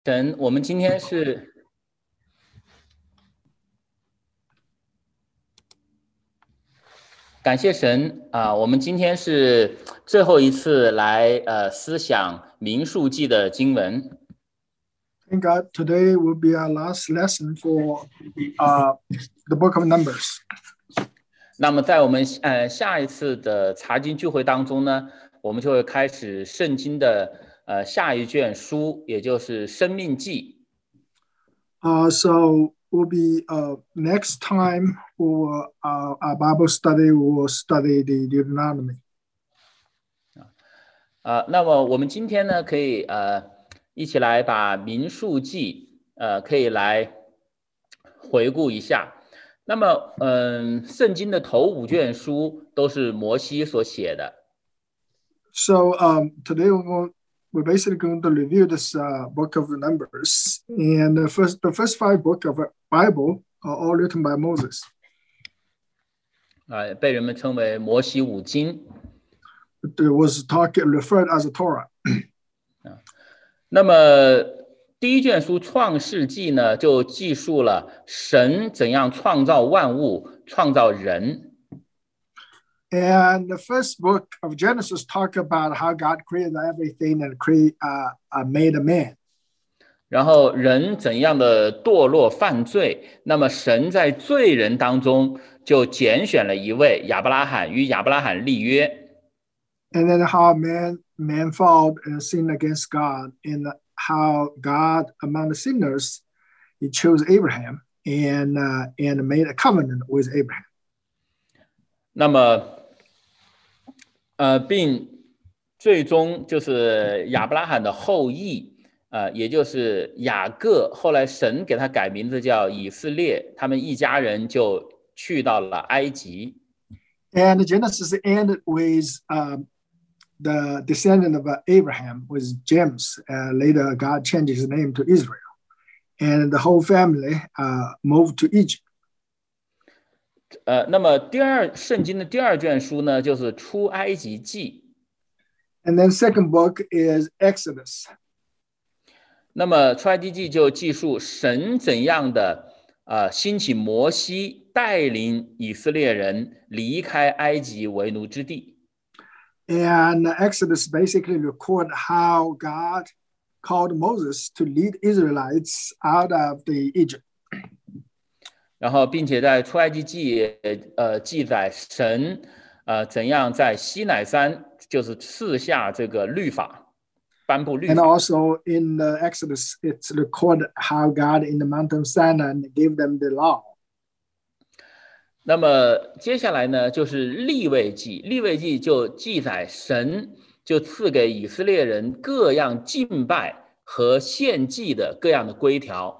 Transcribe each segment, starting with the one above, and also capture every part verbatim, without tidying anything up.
神，我们今天是感谢神啊！我们今天是最后一次来呃思想民数记的经文。 Thank God, today will be our last lesson for uh, the book of Numbers. 那么在我们呃下一次的查经聚会当中呢，我们就会开始圣经的呃下一卷书，也就是生命记。 Uh, so will be uh, next time for uh, our Bible study, we will study the Deuteronomy. 啊，那么我们今天呢，可以呃一起来把民数记呃可以来回顾一下。那么，嗯，圣经的头五卷书都是摩西所写的。 So um, today we're, going, we're basically going to review this uh, book of the Numbers, and the first the first five book of the Bible are all written by Moses. 啊，被人们称为摩西五经。 It was talk, referred as a Torah. 那么第一卷书《创世纪》呢，就记述了神怎样创造万物、创造人。 And the first book of Genesis talk about how God created everything and create, uh, uh, made a man. 然后人怎样的堕落犯罪，那么神在罪人当中就拣选了一位亚伯拉罕，与亚伯拉罕立约。 And then how man man failed and sinned against God, and how God among the sinners, he chose Abraham and uh, and made a covenant with Abraham. 那么，呃，并最终就是亚伯拉罕的后裔，呃，也就是雅各，后来神给他改名字叫以色列，他们一家人就去到了埃及。 And Genesis ended with um, the descendant of Abraham was James. Uh, later, God changed his name to Israel, and the whole family uh, moved to Egypt. 呃，那么第二圣经的第二卷书呢，就是出埃及记。 And then second book is Exodus. 那么出埃及记就记述神怎样的呃兴起摩西带领以色列人离开埃及为奴之地。 And Exodus basically record how God called Moses to lead Israelites out of the Egypt. 然后，并且在出埃及记呃记载神呃怎样在西乃山就是赐下这个律法，颁布律法。 And also in the Exodus, it's recorded how God in the mountain Sinai gave them the law. 那么接下来呢，就是利未记，利未记就记载神就赐给以色列人各样敬拜和献祭的各样的规条。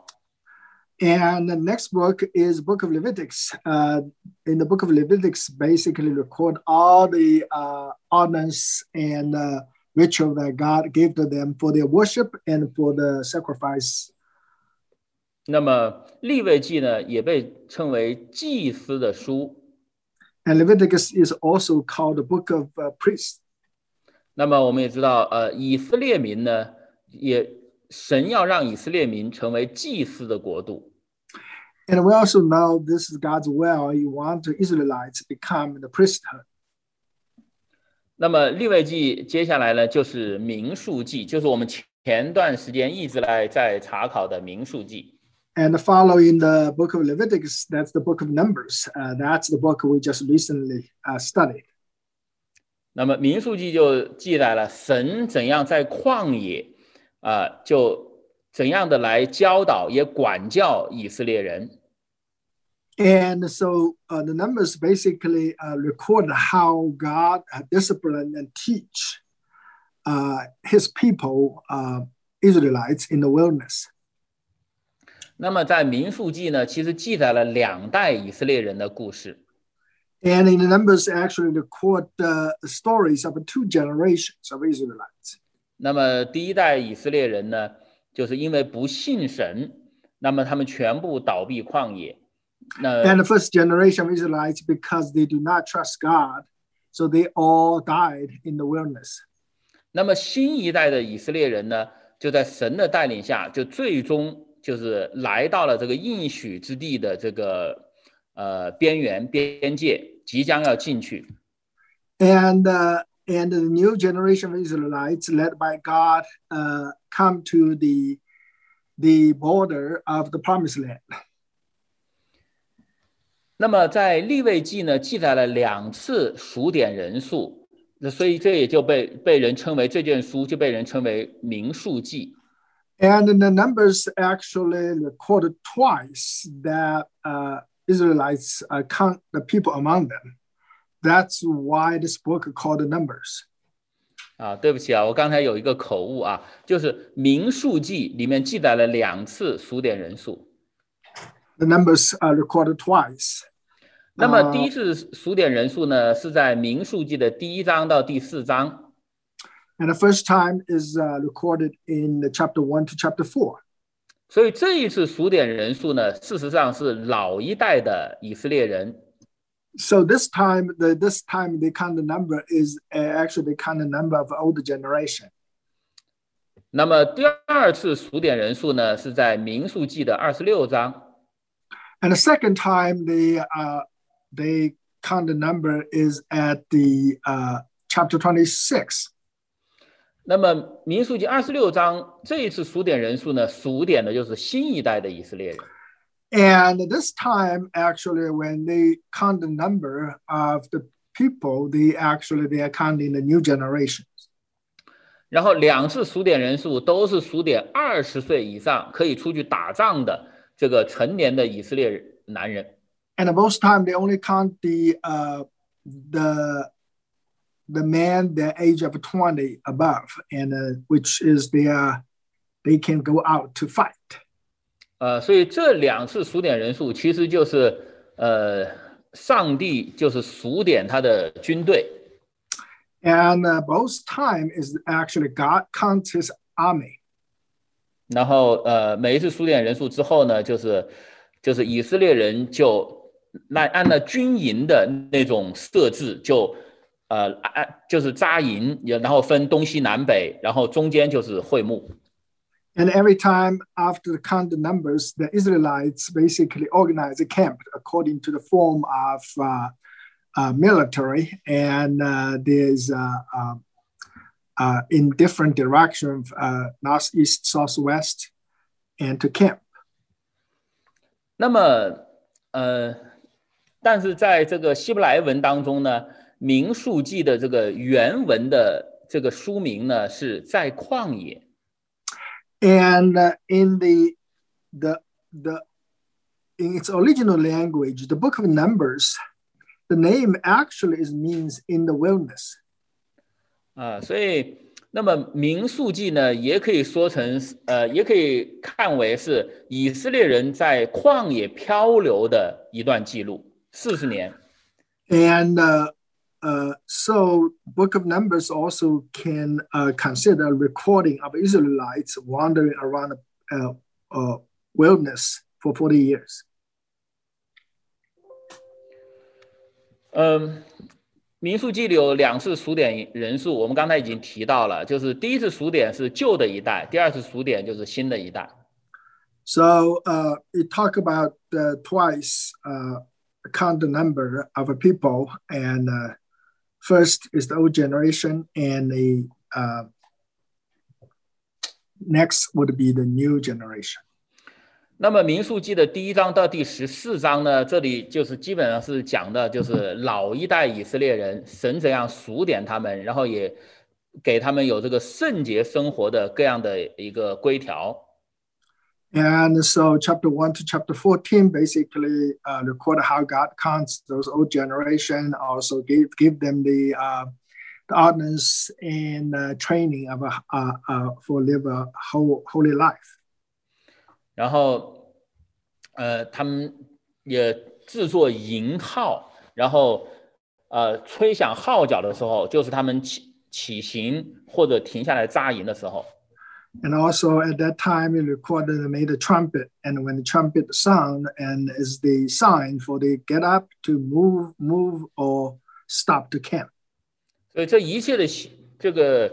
And the next book is Book of Leviticus. Uh, in the Book of Leviticus, basically record all the uh, ordinance and uh, ritual that God gave to them for their worship and for the sacrifice. 那么利未记呢，也被称为祭司的书。 And Leviticus is also called the Book of uh, Priests. 那么我们也知道，呃，以色列民呢，也神要让以色列民成为祭司的国度。 And we also know this is God's will. He wants the Israelites to become the priesthood. 那么利未记接下来呢，就是民数记，就是我们前段时间一直来在查考的民数记。 And following the book of Leviticus, that's the book of Numbers. Uh, that's the book we just recently uh, studied. 那么民数记就记载了神怎样在旷野，啊、呃，就怎样的来教导也管教以色列人。 And so uh, the Numbers basically uh, record how God uh, disciplined and teach uh, his people, uh, Israelites, in the wilderness. 那么在民数记呢，其实记载了两代以色列人的故事。 And in the Numbers actually record the stories of two generations of Israelites. 那么第一代以色列人呢，就是因为不信神，那么他们全部倒闭旷野。 And the first generation of Israelites, because they do not trust God, so they all died in the wilderness. 那么新一代的以色列人呢， 就在神的带领下，就最终就是来到了这个应许之地的这个呃边缘边界，即将要进去。 And uh, and the new generation of Israelites, led by God, uh, come to the the border of the promised land. 那么在利未记呢，记载了两次数点人数，那所以这也就被被人称为这卷书就被人称为民数记。 And the Numbers actually recorded twice that uh, Israelites uh, count the people among them. That's why this book is called the Numbers. 啊，对不起啊，我刚才有一个口误啊，就是民数记里面记载了两次数点人数。 The Numbers are recorded twice. 那么第一次数点人数呢，是在民数记的第一章到第四章。 And the first time is uh, recorded in the chapter one to chapter four. 所以这一次数点人数呢，事实上是老一代的以色列人。 So this time, the this time they count the number is uh, actually they count the number of older generation. 那么第二次数点人数呢，是在民数记的二十六章。 And the second time they uh, they count the number is at the uh, chapter twenty-six. 那么民数记二十六章这一次数点人数呢，数点的就是新一代的以色列人。 And this time, actually, when they count the number of the people, they actually they are counting the new generations. 然后两次数点人数都是数点二十岁以上可以出去打仗的这个成年的以色列男人。 And both time they only count the uh, the the man the age of twenty above, and uh, which is their they can go out to fight. 呃，所以这两次数点人数其实就是呃，上帝就是数点他的军队。 And uh, both time is actually God counts his army. 然后呃，每一次数点人数之后呢，就是就是以色列人就那按照军营的那种设置就，呃按就是扎营，然后分东西南北，然后中间就是会幕。 And every time after the count the numbers, the Israelites basically organize a camp according to the form of uh, uh, military, and uh, there's uh, uh, uh, in different directions, uh, northeast, southwest, and to camp. 那么，呃，但是在这个希伯来文当中呢，民数记的这个原文的这个书名呢是在旷野。 And uh, in the the the in its original language, the book of Numbers, the name actually is means in the wilderness. 啊，所以那么民数记呢，也可以说成呃，也可以看为是以色列人在旷野漂流的一段记录，四十年。 And uh, uh, so, Book of Numbers also can uh, consider a recording of Israelites wandering around a uh, uh, wilderness for forty years. 嗯，民数记里有两次数点人数，我们刚才已经提到了，就是第一次数点是旧的一代，第二次数点就是新的一代。 So uh, we talk about uh, twice uh, count the number of a people, and uh, first is the old generation, and the uh, next would be the new generation. 那么民数记的第一章到第十四章呢，这里就是基本上是讲的就是老一代以色列人，神怎样数点他们，然后也给他们有这个圣洁生活的各样的一个规条。 And so chapter one to chapter fourteen basically uh, record how God counts those old generation, also give, give them the, uh, the ordinance and uh, training of a, uh, uh, for live a whole, holy life. 然后，呃，他们也制作营号，然后，呃，吹响号角的时候，就是他们起起行或者停下来扎营的时候。 And also at that time, it recorded and made a trumpet, and when the trumpet sound, and is the sign for the get up to move, move or stop to camp. 所以这一切的这个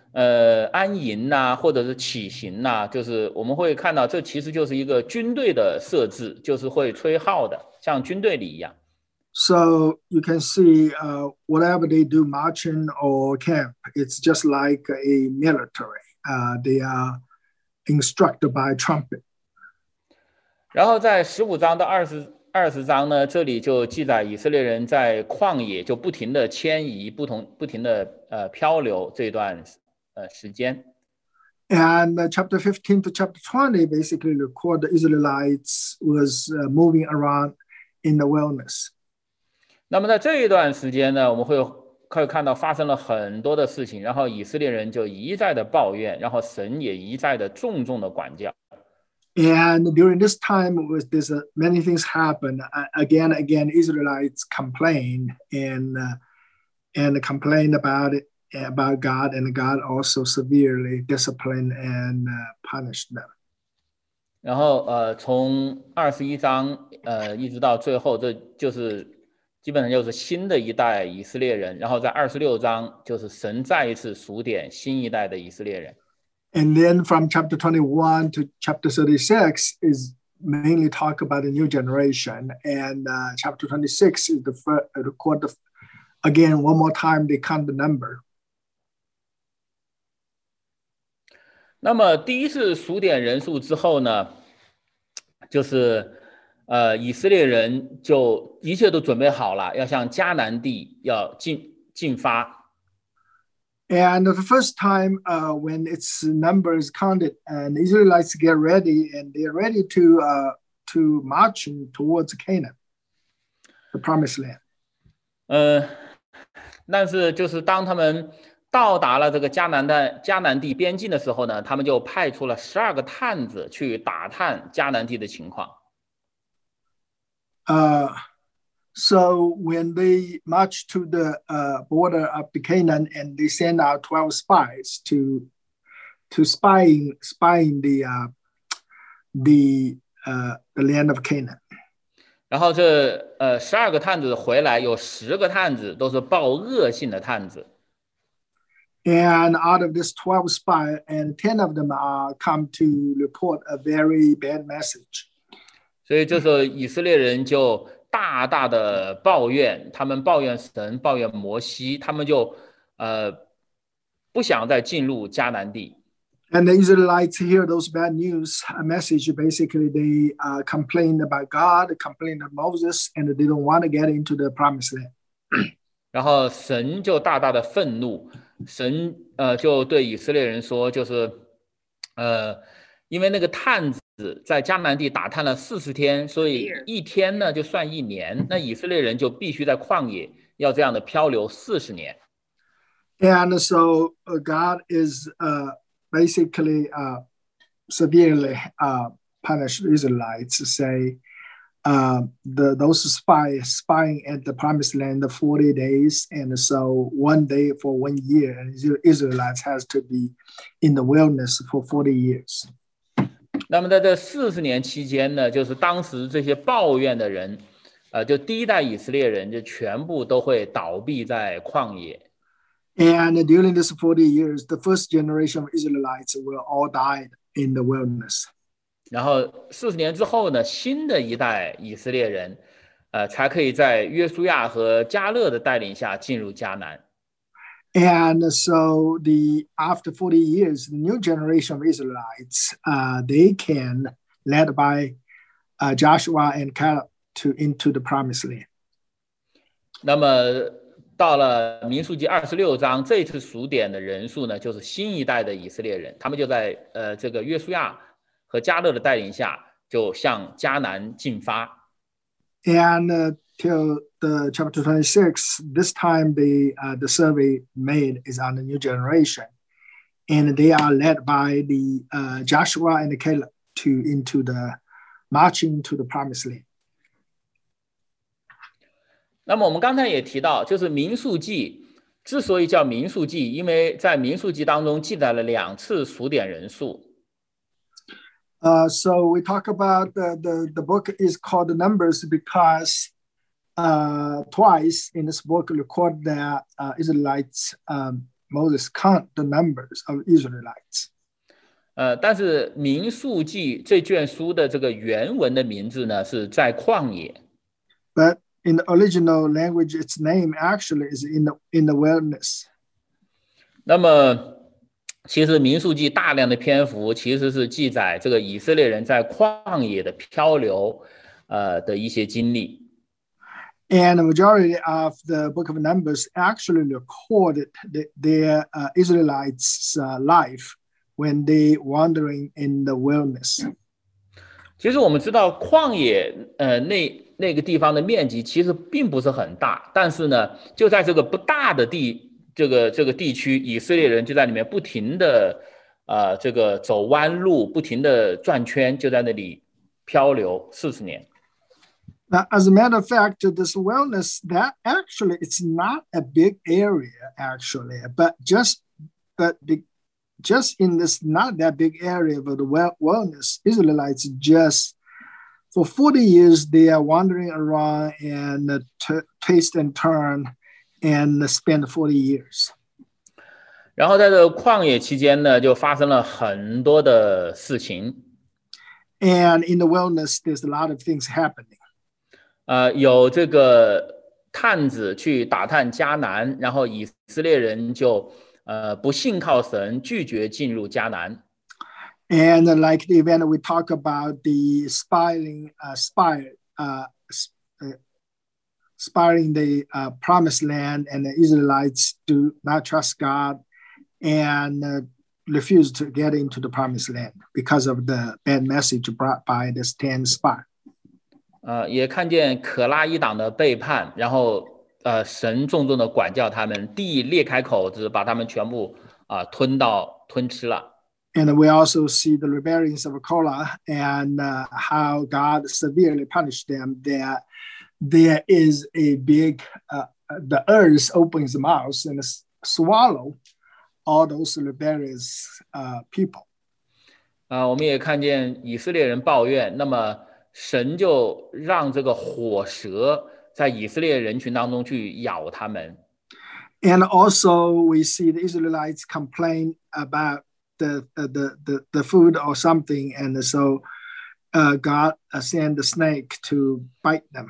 呃安营呐、啊，或者是起行呐、啊，就是我们会看到这其实就是一个军队的设置，就是会吹号的，像军队里一样。 So you can see uh, whatever they do, marching or camp, it's just like a military. Uh, they are instructed by trumpet. 然后在十五章到二十二十章呢，这里就记载以色列人在旷野就不停的迁移，不同不停的呃漂流这段呃时间。 And uh, chapter fifteen to chapter twenty basically record the Israelites was uh, moving around in the wilderness. 那么在这一段时间呢，我们会可以看到发生了很多的事情，然后以色列人就一再的抱怨，然后神也一再的重重的管教。 And during this time, was this uh, many things happen. Uh, again, again, Israelites complained and uh, and complained about it about God, and God also severely disciplined and uh, punished them. 然后呃，从二十一章呃一直到最后，这就是基本上就是新的一代以色列人。然后在二十六章，就是神再一次数点新一代的以色列人。 And then from chapter twenty-one to chapter thirty-six is mainly talk about the new generation. And uh, chapter twenty-six is the first, uh, record the, again, one more time, they count the number. 那么第一次数点人数之后呢，就是呃以色列人就一切都准备好了，要向迦南地要进进发。 And the first time uh, when its numbers counted, and the Israelites get ready, and they're ready to uh, to march towards Canaan, the promised land. 呃，但是就是当他们到达了这个迦南的迦南地边境的时候呢，他们就派出了十二个探子去打探迦南地的情况。 Uh, So when they march to the uh, border of the Canaan, and they send out twelve spies to to spying spying the uh, the uh, the land of Canaan. 然后这呃十二个探子回来，有十个探子都是报恶信的探子。 And out of this twelve spies, and ten of them are come to report a very bad message. 所以这时候以色列人就大大的抱怨，他们抱怨神，抱怨摩西，他们就呃不想再进入迦南地。 And the Israelites hear those bad news a message. Basically, they uh, complain about God, complain about Moses, and they don't want to get into the promised land. 然后神就大大的愤怒，神呃就对以色列人说，就是呃因为那个探子在迦南地打探了四十天，所以一天呢就算一年。那以色列人就必须在旷野要这样的漂流四十年。 And so uh, God is uh, basically uh, severely uh, punished Israelites. Say uh, the those spies spying at the promised land the forty days, and so one day for one year, and Israelites has to be in the wilderness for forty years. 那么在这四十年期间呢，就是当时这些抱怨的人，呃，就第一代以色列人就全部都会倒闭在旷野。 And during this forty years, the first generation of Israelites will all die in the wilderness. 然后四十年之后呢，新的一代以色列人，呃，才可以在约书亚和迦勒的带领下进入迦南。 And so the after forty years, the new generation of Israelites, uh, they can, led by uh, Joshua and Caleb, to into the promised land. 那么到了民数记二十六章，这次数点的人数呢，就是新一代的以色列人，他们就在呃这个约书亚和迦勒的带领下，就向迦南进发。 And uh, till the chapter twenty-six, this time the uh, the survey made is on the new generation, and they are led by the uh, Joshua and the Caleb to into the marching to the promised land. 那么我们刚才也提到，就是民数记之所以叫民数记，因为在民数记当中记载了两次数点人数。 Uh, so we talk about the, the, the book is called the Numbers because uh, twice in this book record that uh, Israelites um, Moses count the numbers of Israelites. 呃，但是民数记这卷书的这个原文的名字呢是在旷野。 But in the original language, its name actually is in the in the wilderness. 那么，其实民数记大量的篇幅其实是记载这个以色列人在旷野的漂流，呃的一些经历。 And the majority of the book of Numbers actually recorded the, their uh, Israelites' uh, life when they wandering in the wilderness. 其实我们知道旷野，呃，那那个地方的面积其实并不是很大，但是呢，就在这个不大的地，这个这个地区，以色列人就在里面不停的，呃，这个走弯路，不停的转圈，就在那里漂流四十年。 Now, as a matter of fact, this wilderness, that actually it's not a big area actually, but just but the, just in this not that big area of the wilderness, Israelites just for forty years they are wandering around and uh, t- twist and turn and spend forty years. 然后在这个旷野期间呢，就发生了很多的事情。 And in the wilderness, there's a lot of things happening. 呃，有这个探子去打探迦南，然后以色列人就呃不信靠神，拒绝进入迦南。 And uh, like the event we talk about the spying, uh, spy, uh, uh, spying the uh, promised land, and the Israelites do not trust God and uh, refuse to get into the promised land because of the bad message brought by the ten spies. 呃，也看见可拉一党的背叛，然后呃，神重重的管教他们，地裂开口子，把他们全部啊、呃、吞到吞吃了。 And we also see the rebellions of Korah and uh, how God severely punished them. That there is a big, uh, the earth opens the mouth and swallow all those rebellious uh, people. 啊、呃，我们也看见以色列人抱怨，那么神就让这个火蛇在以色列人群当中去咬他们。 And also we see the Israelites complain about the uh, the, the the food or something, and so uh, God uh, sent the snake to bite them.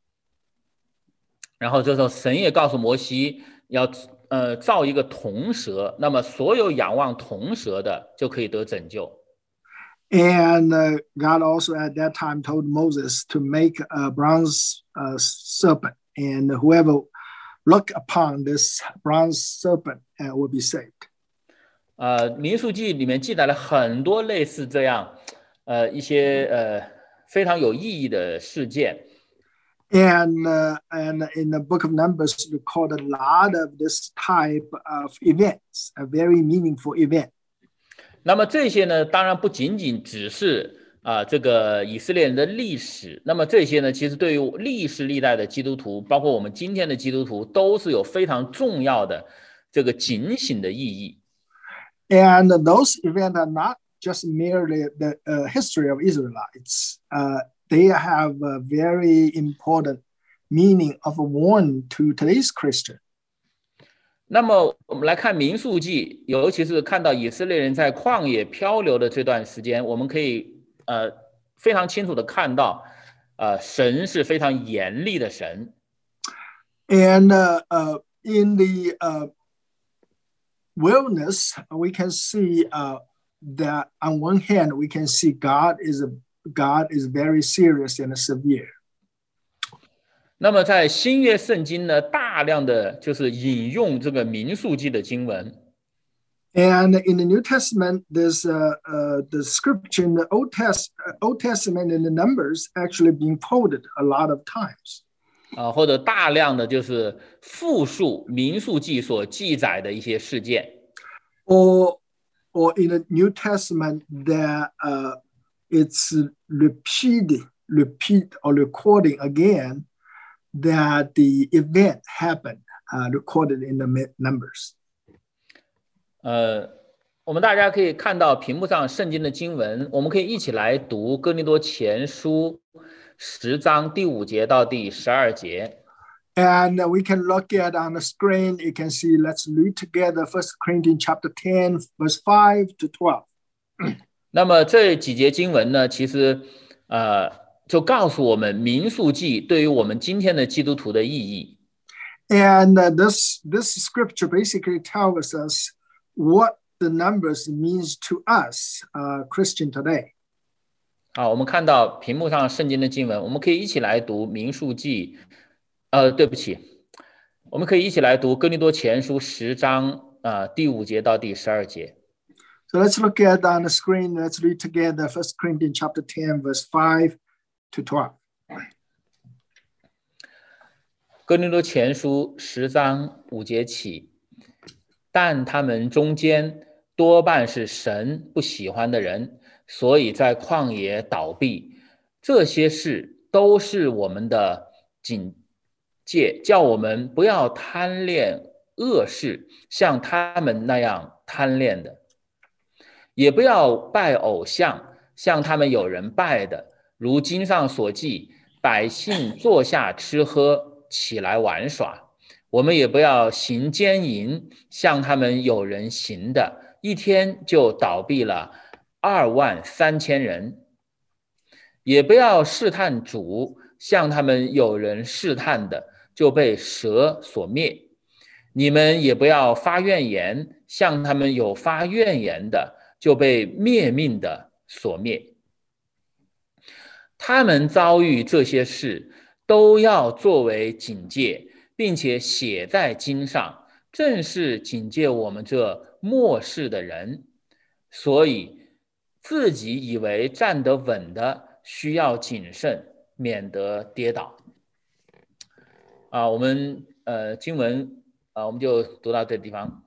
然后这时候神也告诉摩西要呃造一个铜蛇，那么所有仰望铜蛇的就可以得拯救。 And uh, God also at that time told Moses to make a bronze uh, serpent, and whoever look upon this bronze serpent uh, will be saved. 呃，民数记里面记载了很多类似这样，呃，一些呃非常有意义的事件。 And uh, and in the book of Numbers, record a lot of this type of events, a very meaningful event. 那么这些呢，当然不仅仅只是啊、呃、这个以色列人的历史，那么这些呢，其实对于历世历代的基督徒，包括我们今天的基督徒，都是有非常重要的这个警醒的意义。 And those events are not just merely the uh, history of Israelites. Uh, they have a very important meaning of a warning to today's Christian. 那么我们来看民数记，尤其是看到以色列人在旷野漂流的这段时间，我们可以呃非常清楚的看到，呃，神是非常严厉的神。 And uh, uh, in the uh, wilderness, we can see uh, that on one hand, we can see God is a God is very serious and severe. 那么在新约圣经呢，大量的就是引用这个民数记的经文。 And in the New Testament, there's uh, uh, the scripture in the Old, Test, uh, Old Testament and the Numbers actually being quoted a lot of times. 啊、呃，或者大量的就是复述民数记所记载的一些事件。 Or, or in the New Testament, that uh, it's repeated, repeat or recording again that the event happened, uh, recorded in the Numbers. 呃，我们大家可以看到屏幕上圣经的经文，我们可以一起来读哥林多前书十章第五节到第十二节。 And we can look at on the screen, you can see, let's read together First Corinthians chapter ten, verse five to twelve. 那么这几节经文呢，其实呃就告诉我们民数记对于我们今天的基督徒的意义。 And uh, this this scripture basically tells us what the numbers means to us, uh, Christian today. 好，我们看到屏幕上圣经的经文，我们可以一起来读民数记。呃，对不起，我们可以一起来读哥林多前书十章呃第五节到第十二节。 So let's look at on the screen. Let's read together First Corinthians chapter ten, verse five to twelve. 哥林多前书十章五节起，但他们中间多半是神不喜欢的人，所以在旷野倒闭。这些事都是我们的警戒，叫我们不要贪恋恶事，像他们那样贪恋的；也不要拜偶像，像他们有人拜的。如经上所记，百姓坐下吃喝，起来玩耍。我们也不要行奸淫，像他们有人行的，一天就倒闭了二万三千人。也不要试探主，像他们有人试探的，就被蛇所灭。你们也不要发怨言，像他们有发怨言的，就被灭命的所灭。他们遭遇这些事，都要作为警戒，并且写在经上，正是警戒我们这末世的人。所以自己以为站得稳的，需要谨慎，免得跌倒。啊，我们呃经文啊，我们就读到这地方。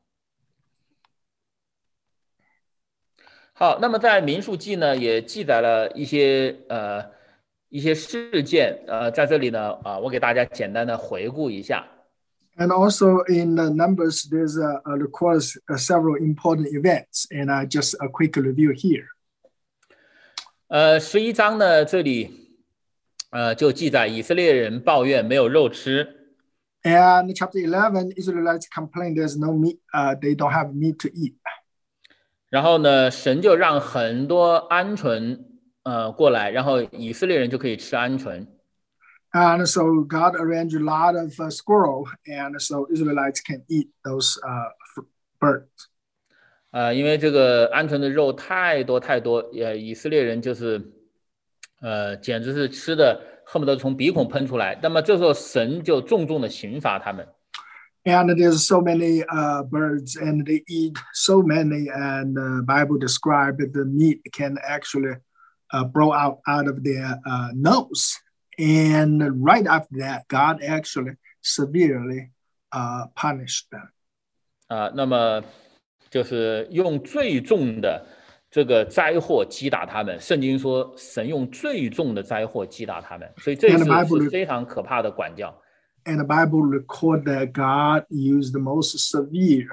好，那么在民数记呢，也记载了一些呃一些事件，呃，在这里呢，啊，我给大家简单的回顾一下。 And also in the Numbers, there's a, a records uh, several important events, and uh, just a quick review here. 呃，十一章呢，这里呃就记载以色列人抱怨没有肉吃。 And chapter eleven, Israelites complain there's no meat, uh, they don't have meat to eat. 然后呢，神就让很多鹌鹑呃过来，然后以色列人就可以吃鹌鹑。 And so God arranged a lot of uh, squirrel, and so Israelites can eat those uh, birds. 呃，因为这个鹌鹑的肉太多太多，呃，以色列人就是呃，简直是吃的恨不得从鼻孔喷出来。那么这时候神就重重的刑罚他们。 And there's so many uh, birds, and they eat so many, and the Bible describes the meat can actually uh, blow out out of their uh, nose. And right after that, God actually severely uh, punished them. 啊、呃，那么就是用最重的这个灾祸击打他们。圣经说，神用最重的灾祸击打他们，所以这是是非常可怕的管教。 And the Bible records that God used the most severe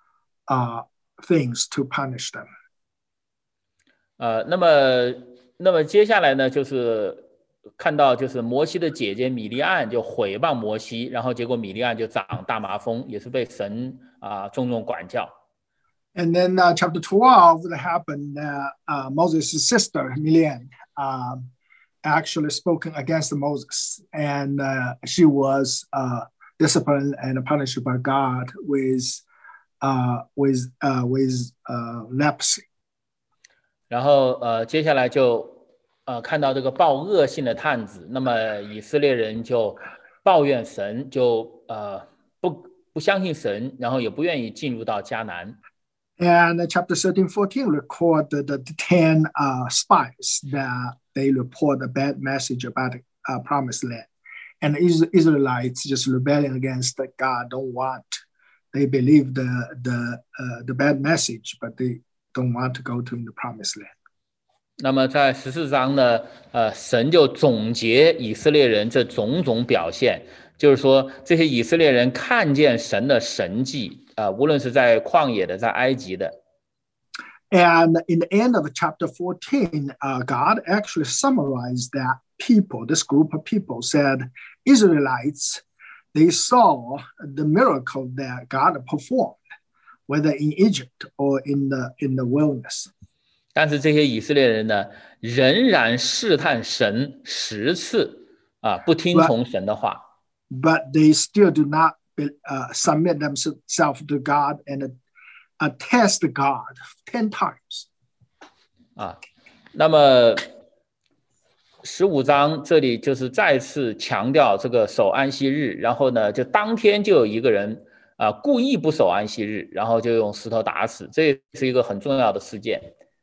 uh, things to punish them. 呃，那么，那么接下来呢，就是看到就是摩西的姐姐米利暗就毁谤摩西，然后结果米利暗就长大麻风，也是被神啊、呃、重重管教。 And then uh, chapter twelve, that happened. Uh, uh, Moses' sister Miriam um, actually spoken against Moses, and uh, she was uh, disciplined and punished by God with uh, with uh, with uh, leprosy. 然后呃，接下来就呃看到这个报恶信的探子，那么以色列人就抱怨神，就呃不不相信神，然后也不愿意进入到迦南。 And chapter thirteen, fourteen record the, the ten uh, spies that they report a bad message about the uh, promised land. And the Israelites just rebelling against God, don't want, they believe the, the, uh, the bad message, but they don't want to go to the promised land. 那么在十四章呢，呃，神就总结以色列人这种种表现，就是说这些以色列人看见神的神迹。Uh, 无论是在旷野的，在埃及的。 And in the end of chapter fourteen, uh, God actually summarized that people, this group of people said, Israelites, they saw the miracle that God performed, whether in Egypt or in the in the wilderness. 但是这些以色列人呢，仍然试探神十次啊，不听从神的话。 But they still do not uh, submit themselves to God and uh, test God ten times. 啊，那么十五章这里就是再次强调这个守安息日，然后呢，就当天就有一个人啊故意不守安息日，然后就用石头打死，这是一个很重要的事件。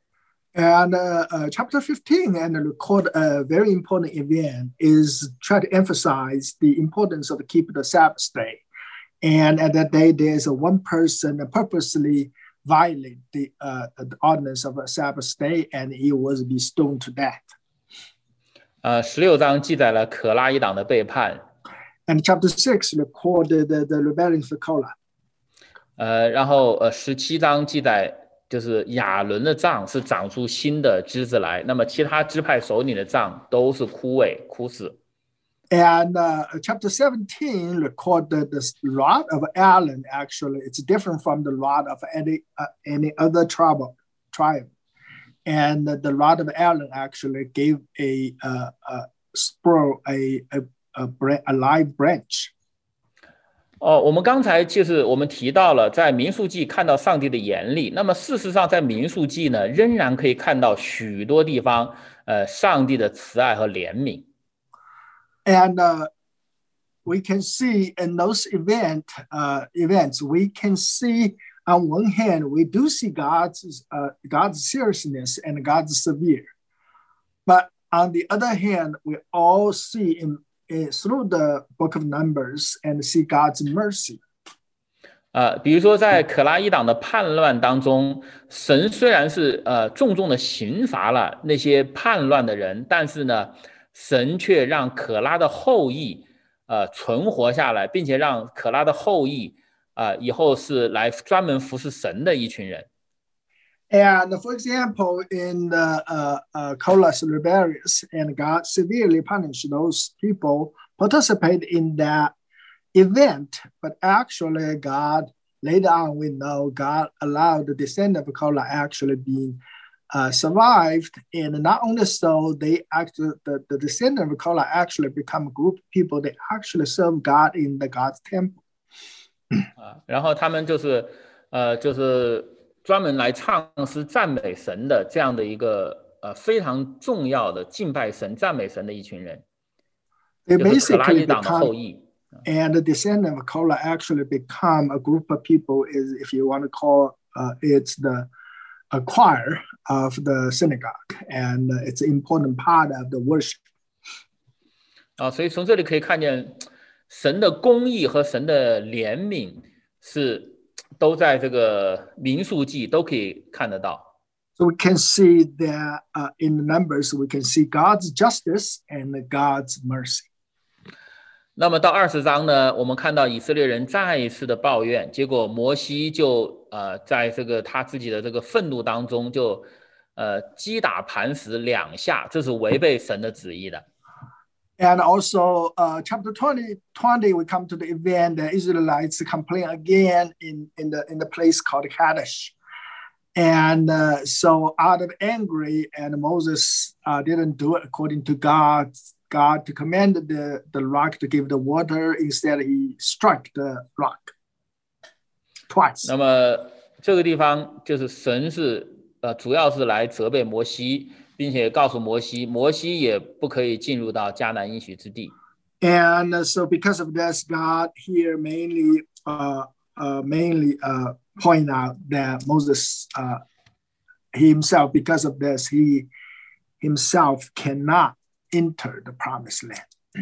And uh, uh, chapter fifteen and record a very important event is try to emphasize the importance of keeping the Sabbath day. And at that day, there's a one person that purposely violate the, uh, the ordinance of a Sabbath day, and he was be stoned to death. 呃，十六章记载了可拉一党的背叛。 And chapter six recorded the, the rebellion of Korah. 呃，然后呃，十七章记载。就是亚伦的杖是长出新的枝子来，那么其他支派首领的杖都是枯萎枯死。 And uh, chapter seventeen recorded the rod of Aaron. Actually, it's different from the rod of any uh, any other tribe. Tribe, and the rod of Aaron actually gave a uh, a spur, a a a, a live branch. 哦，我们刚才就是我们提到了，在民数记看到上帝的严厉。那么事实上，在民数记呢，仍然可以看到许多地方，呃，上帝的慈爱和怜悯。 And uh, we can see in those event uh, events, we can see on one hand, we do see God's uh, God's seriousness and God's severe, but on the other hand, we all see in through the book of Numbers and see God's mercy. 呃，比如说在可拉一党的叛乱当中，神虽然是呃重重的刑罚了那些叛乱的人，但是呢，神却让可拉的后裔呃存活下来，并且让可拉的后裔啊、呃、以后是来专门服侍神的一群人。 And for example, in the uh, uh, Korah's rebellions, and God severely punished those people participate in that event. But actually, God later on we know God allowed the descendant of Korah actually being uh, survived, and not only so, they actually the, the descendant of Korah actually become a group of people that actually serve God in the God's temple. 啊，然后他们就是呃就是。专门来唱诗赞美神的这样的一个呃非常重要的敬拜神赞美神的一群人， They 就是可拉一 basically 党的后 become, 裔。 and the descendant of Korah actually become a group of people, is if you want to call uh, it's the a choir of the synagogue, and it's an important part of the worship. 啊，所以从这里可以看见神的公义和神的怜悯是。都在这个民数记都可以看得到。 So we can see that uh, in the Numbers, we can see God's justice and God's mercy. 那么到二十章呢，我们看到以色列人再一次的抱怨，结果摩西就呃在这个他自己的这个愤怒当中就呃击打磐石两下，这是违背神的旨意的。 And also, uh, chapter twenty, twenty, we come to the event the Israelites complain again in, in the in the place called Kadesh. And uh, so out of angry, and Moses uh, didn't do it according to God. God to command the, the rock to give the water. Instead, he struck the rock twice. 那么这个地方就是神是呃主要是来责备摩西。并且告诉摩西，摩西也不可以进入到迦南应许之地。 And so, because of this, God here mainly, uh, uh, mainly uh, point out that Moses uh, himself, because of this, he himself cannot enter the promised land.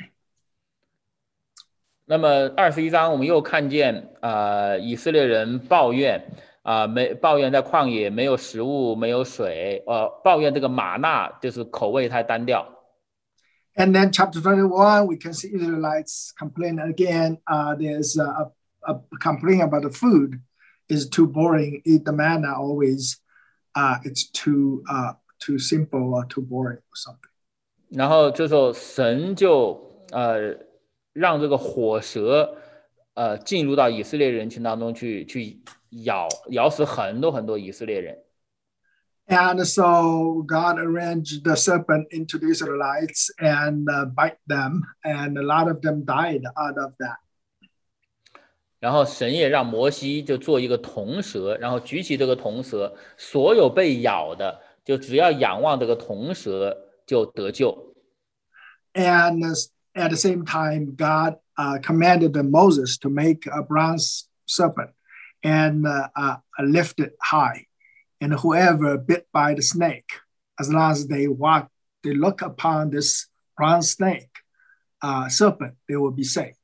那么二十一章，我们又看见呃以色列人抱怨。啊，没抱怨在旷野没有食物，没有水，呃，抱怨这个玛纳就是口味太单调。 And then chapter twenty-one, we can see Israelites complain again. Uh, there's a, a complaint about the food is too boring. Eat the manna always. Uh, it's too uh too simple or too boring or something. 然后这时候神就呃让这个火蛇呃进入到以色列人群当中去，去咬咬死很多很多以色列人。 And so God arranged the serpent into the Israelites and uh, bite them, and a lot of them died out of that. 然后神也让摩西就做一个铜蛇，然后举起这个铜蛇，所有被咬的就只要仰望这个铜蛇就得救。 And at the same time, God uh, commanded Moses to make a bronze serpent and uh, uh, lift it high. And whoever bit by the snake, as long as they walk, they look upon this bronze snake, uh, serpent, they will be saved.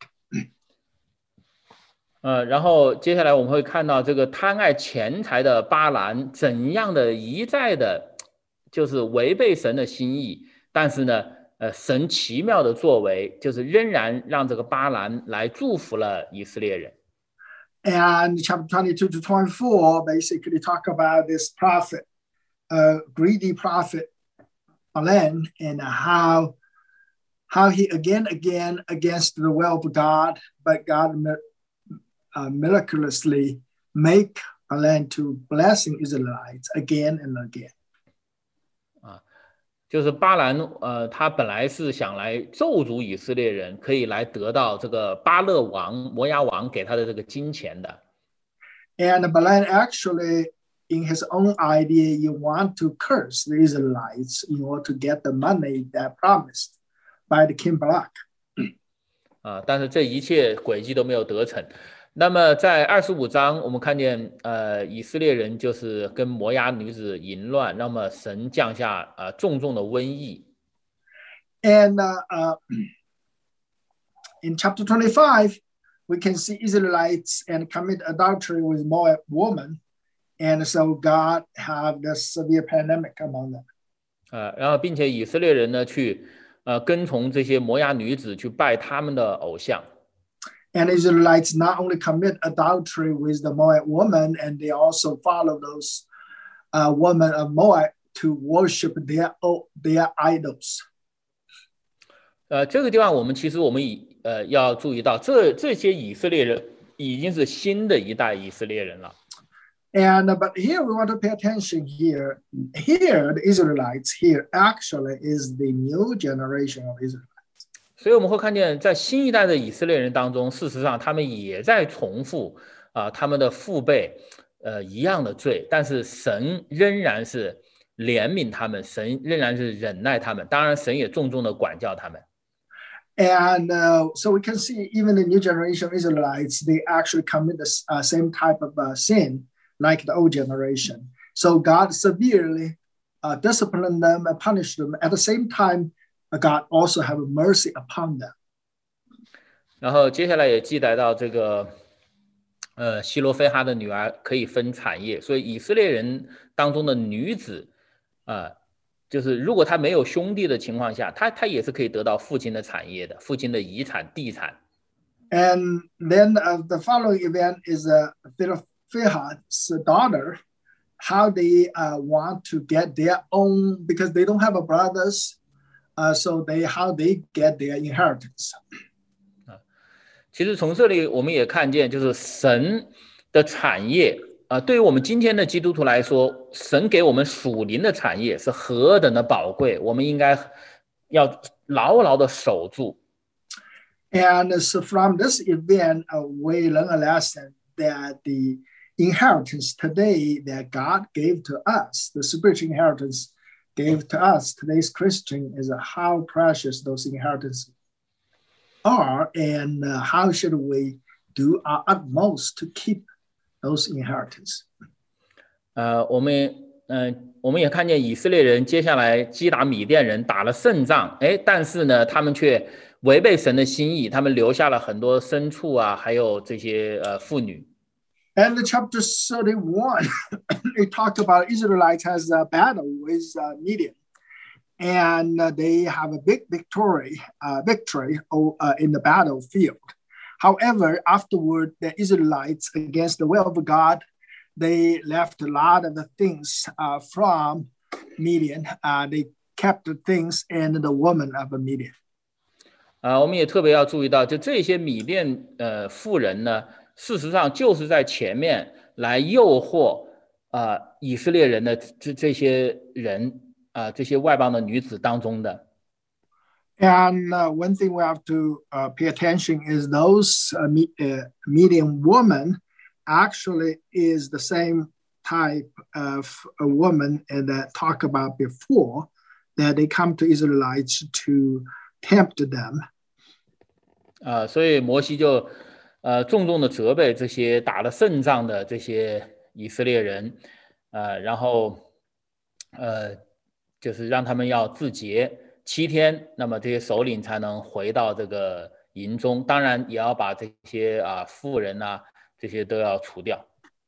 呃，然后接下来我们会看到这个贪爱钱财的巴兰怎样的一再的，就是违背神的心意，但是呢，呃，神奇妙的作为，就是仍然让这个巴兰来祝福了以色列人。 And chapter twenty-two to twenty-four basically talk about this prophet, uh, greedy prophet Balaam, and how how he again again against the will of God, but God uh, miraculously make Balaam to blessing Israelites again and again. 啊，就是巴兰，呃，他本来是想来咒诅以色列人，可以来得到这个巴勒王、摩押王给他的这个金钱的。 And Balaam actually, in his own idea, you want to curse the Israelites in order to get the money that promised by the king Balak. 啊，但是这一切诡计都没有得逞。那么在二十五章，我们看见，呃，以色列人就是跟摩押女子淫乱，那么神降下呃重重的瘟疫。 And uh, uh, in chapter twenty-five, we can see Israelites and commit adultery with Moab woman, and so God have this severe pandemic among them. 呃，然后并且以色列人呢去呃跟从这些摩押女子去拜他们的偶像。 And Israelites not only commit adultery with the Moab woman, and they also follow those uh, women of Moab to worship their their idols. 呃，这个地方我们其实我们以呃要注意到，这这些以色列人已经是新的一代以色列人了。 And uh, but here we want to pay attention here. Here the Israelites here actually is the new generation of Israel. 所以我们会看见，在新一代的以色列人当中，事实上他们也在重复啊、呃、他们的父辈呃一样的罪，但是神仍然是怜悯他们，神仍然是忍耐他们，当然神也重重的管教他们。 And uh, so we can see even the new generation of Israelites, they actually commit the uh, same type of uh, sin like the old generation. So God severely uh, disciplined them and punished them. At the same time, God also have mercy upon them. 然后接下来也记载到这个，呃，希罗非哈的女儿可以分产业，所以以色列人当中的女子，啊、呃，就是如果她没有兄弟的情况下，她她也是可以得到父亲的产业的，父亲的遗产、地产。 And then uh, the following event is uh, Philippi's daughter, how they uh, want to get their own, because they don't have a brothers. Uh, so they how they get their inheritance. 其实从这里我们也看见，就是神的产业啊、呃，对于我们今天的基督徒来说，神给我们属灵的产业是何等的宝贵，我们应该要牢牢的守住。 And so from this event, uh, we learn a lesson that the inheritance today that God gave to us, the spiritual inheritance gave to us, today's Christian, is how precious those inheritances are, and uh, how should we do our utmost to keep those inheritance. 呃，我们嗯、呃，我们也看见以色列人接下来击打米甸人，打了胜仗，哎，但是呢，他们却违背神的心意，他们留下了很多牲畜啊，还有这些呃妇女。 And the chapter thirty-one, it talked about Israelites has a battle with uh, Midian, and uh, they have a big victory, uh, victory uh, in the battlefield. However, afterward, the Israelites, against the will of God, they left a lot of the things uh, from Midian. Uh, they kept the things and the woman of Midian. 啊，我们也特别要注意到，就这些米甸呃妇人呢，事实上就是在前面来诱惑啊、呃、以色列人的这这些人啊、呃、这些外邦的女子当中的。 And uh, one thing we have to uh, pay attention is those uh, me, uh, medium woman actually is the same type of a woman that talked about before, that they come to Israelites to tempt them. 啊、呃，所以摩西就呃重重的责备这些打了胜仗的这些以色列人，呃，然后呃就是让他们要自洁七天，那么这些首领才能回到这个营中，当然也要把这些啊妇人呐、啊、这些都要除掉。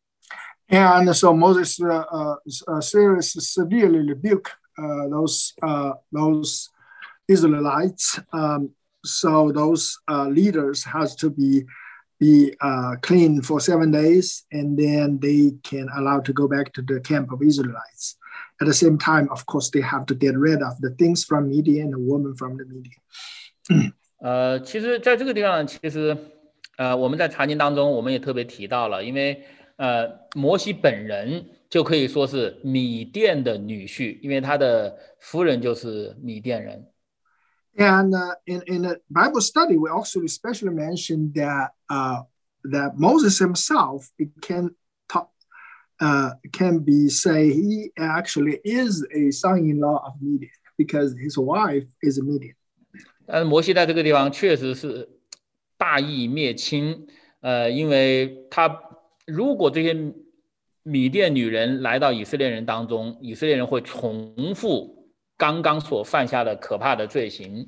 And so Moses uh, uh, seriously, severely rebuked uh, those uh, those Israelites. Um, so those uh, leaders has to be be uh, clean for seven days, and then they can allow to go back to the camp of Israelites. At the same time, of course, they have to get rid of the things from Midian, the woman from the Midian. 呃，其实在这个地方，其实呃我们在查经当中，我们也特别提到了，因为呃摩西本人就可以说是米甸的女婿，因为他的夫人就是米甸人。 And uh, in in a Bible study, we also especially mentioned that uh, that Moses himself can talk, uh, can be say he actually is a son-in-law of Midian because his wife is a Midian. 但是摩西在这个地方确实是大义灭亲，呃，因为他如果这些米甸女人来到以色列人当中，以色列人会重复刚刚所犯下的可怕的罪行。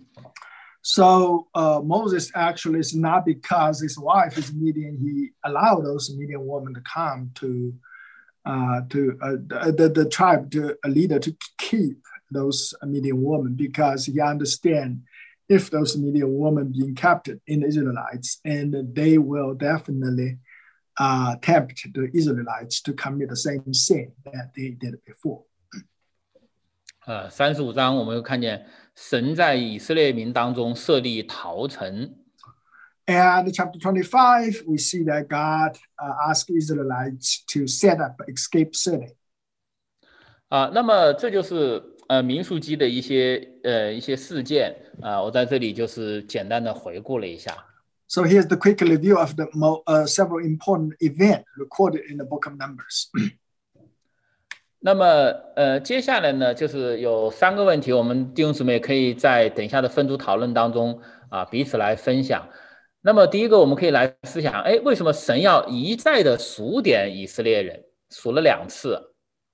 So uh, Moses actually is not because his wife is Midian, he allowed those Midian women to come to uh, to uh, the, the tribe, to a leader to keep those Midian women because he understand if those Midian women being captured in the Israelites, and they will definitely uh, tempt the Israelites to commit the same sin that they did before. 呃，三十五章我们会看见神在以色列民当中设立逃城。 And chapter twenty-five, we see that God uh, asked Israelites to set up an escape city. 啊，那么这就是呃民数记的一些呃一些事件啊，我在这里就是简单的回顾了一下。 So here's the quick review of the uh, several important events recorded in the book of Numbers. 那么呃接下来呢，就是有三个问题，我们弟兄姊妹可以在等一下的分组讨论当中啊彼此来分享。那么第一个，我们可以来思想，哎，为什么神要一再的数点以色列人，数了两次？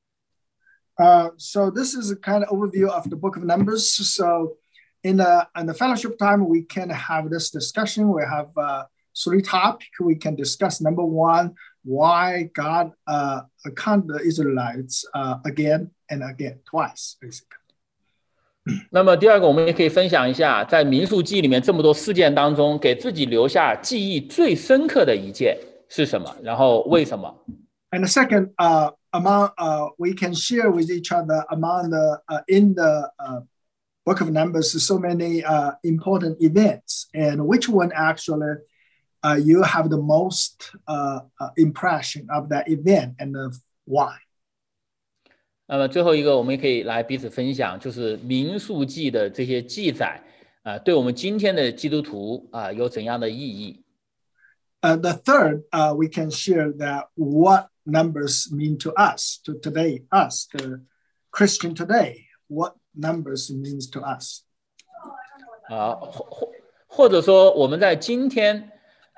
Uh, so this is a kind of overview of the book of Numbers. So in the in the fellowship time, we can have this discussion. We have uh, three topics we can discuss. Number one, why God uh, count the Israelites uh, again and again, twice, basically. 那么第二个，我们也可以分享一下，在民数记里面这么多事件当中，给自己留下记忆最深刻的一件是什么？然后为什么？ And the second, uh, among uh, we can share with each other among the uh, in the uh, book of Numbers so many uh, important events, and which one actually uh, you have the most uh, uh, impression of that event and uh, why? 那么最后一个，我们也可以来彼此分享，就是民数记的这些记载啊、呃，对我们今天的基督徒啊、呃、有怎样的意义？ Uh, the third, uh, we can share that what numbers mean to us, to today, us, the Christian today, what numbers means to us. 啊、呃，或或者说我们在今天，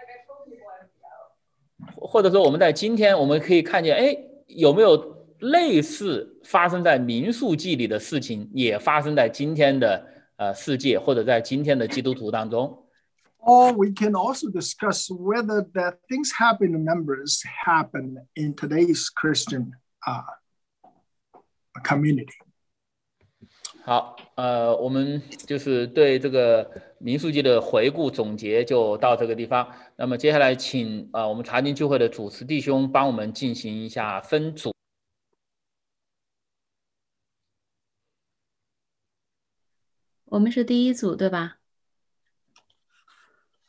或者说我们在今天，我们可以看见，哎，有没有类似发生在民数记里的事情，也发生在今天的呃世界，或者在今天的基督徒当中？ Or we can also discuss whether the things happen in Numbers happen in today's Christian uh, community. 好，呃，我们就是对这个民数记的回顾总结就到这个地方。那么接下来请呃我们查经聚会的主持弟兄帮我们进行一下分组。 我们是第一组，对吧？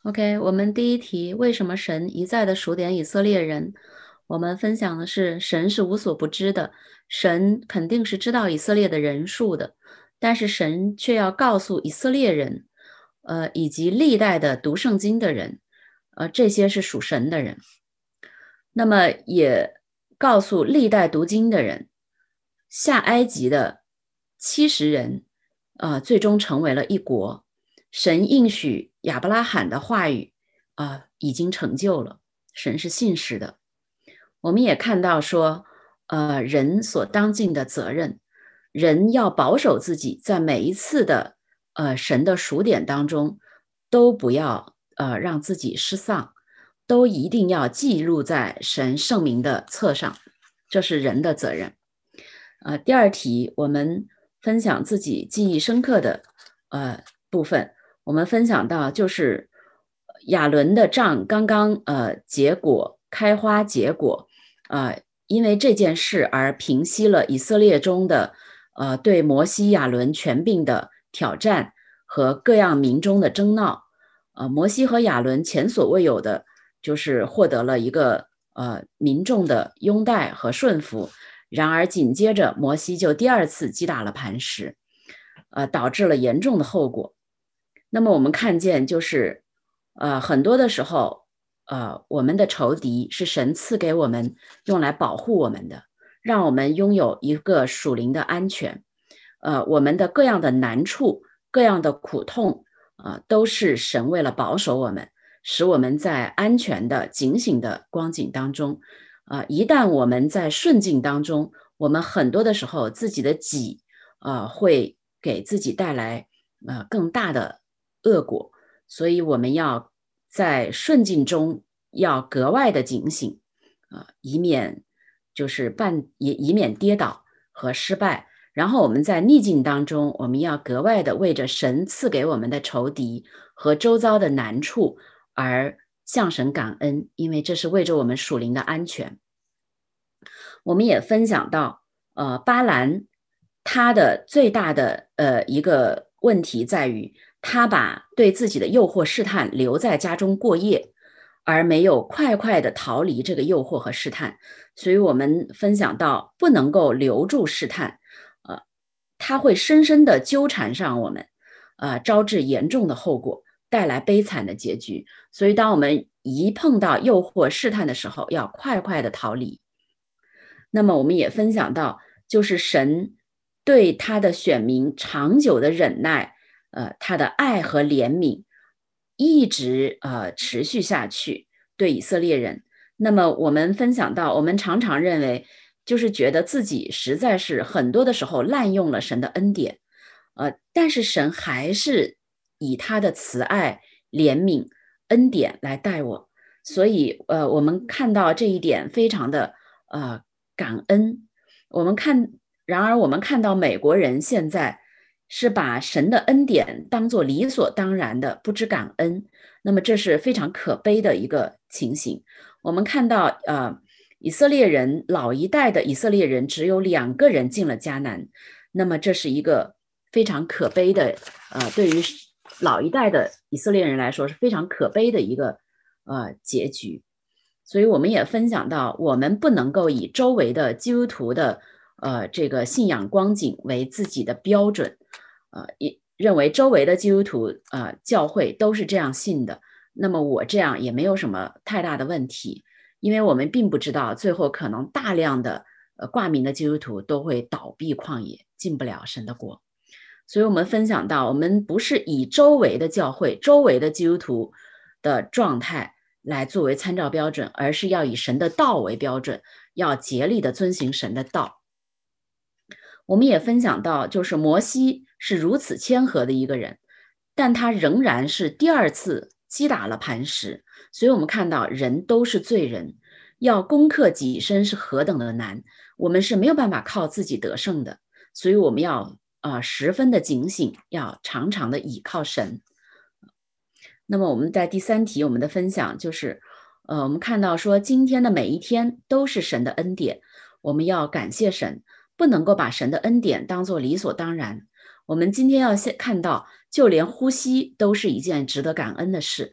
OK，我们第一题，为什么神一再的数点以色列人？我们分享的是，神是无所不知的，神肯定是知道以色列的人数的，但是神却要告诉以色列人，呃，以及历代的读圣经的人，呃，这些是属神的人。那么也告诉历代读经的人，下埃及的七十人，呃，最终成为了一国。神应许亚伯拉罕的话语啊、呃，已经成就了。神是信实的。我们也看到说，呃，人所当尽的责任，人要保守自己，在每一次的呃神的数点当中，都不要呃让自己失丧，都一定要记录在神圣名的册上，这是人的责任。呃，第二题，我们分享自己记忆深刻的呃部分。我们分享到，就是亚伦的杖刚刚呃结果开花结果，呃，因为这件事而平息了以色列中的呃对摩西亚伦权柄的挑战和各样民中的争闹。呃，摩西和亚伦前所未有的就是获得了一个呃民众的拥戴和顺服。然而紧接着摩西就第二次击打了磐石，呃，导致了严重的后果。那么我们看见，就是呃很多的时候，呃我们的仇敌是神赐给我们用来保护我们的，让我们拥有一个属灵的安全。呃我们的各样的难处，各样的苦痛，呃都是神为了保守我们，使我们在安全的警醒的光景当中。呃一旦我们在顺境当中，我们很多的时候自己的己呃会给自己带来呃更大的恶果，所以我们要在顺境中要格外的警醒，呃，以免就是半以以免跌倒和失败。然后我们在逆境当中，我们要格外的为着神赐给我们的仇敌和周遭的难处而向神感恩，因为这是为着我们属灵的安全。我们也分享到，呃，巴兰他的最大的呃一个问题在于，他把对自己的诱惑试探留在家中过夜，而没有快快的逃离这个诱惑和试探。所以我们分享到，不能够留住试探，呃，他会深深的纠缠上我们，呃，招致严重的后果，带来悲惨的结局。所以当我们一碰到诱惑试探的时候，要快快的逃离。那么我们也分享到，就是神对他的选民长久的忍耐，呃，他的爱和怜悯一直呃持续下去，对以色列人。那么我们分享到，我们常常认为，就是觉得自己实在是很多的时候滥用了神的恩典，呃，但是神还是以他的慈爱、怜悯、恩典来待我。所以呃，我们看到这一点非常的呃感恩。我们看，然而我们看到美国人现在是把神的恩典当作理所当然的，不知感恩。那么这是非常可悲的一个情形。我们看到，呃，以色列人老一代的以色列人只有两个人进了迦南，那么这是一个非常可悲的，呃，对于老一代的以色列人来说是非常可悲的一个呃结局。所以我们也分享到，我们不能够以周围的基督徒的呃这个信仰光景为自己的标准，呃，也认为周围的基督徒呃教会都是这样信的，那么我这样也没有什么太大的问题，因为我们并不知道最后可能大量的呃挂名的基督徒都会倒闭旷野，进不了神的国。所以我们分享到，我们不是以周围的教会、周围的基督徒的状态来作为参照标准，而是要以神的道为标准，要竭力的遵行神的道。我们也分享到，就是摩西是如此谦和的一个人，但他仍然是第二次击打了磐石。所以我们看到人都是罪人，要攻克己身是何等的难，我们是没有办法靠自己得胜的。所以我们要呃十分的警醒，要常常的倚靠神。那么我们在第三题，我们的分享就是，呃，我们看到说今天的每一天都是神的恩典，我们要感谢神，不能够把神的恩典当作理所当然。我们今天要先看到，就连呼吸都是一件值得感恩的事。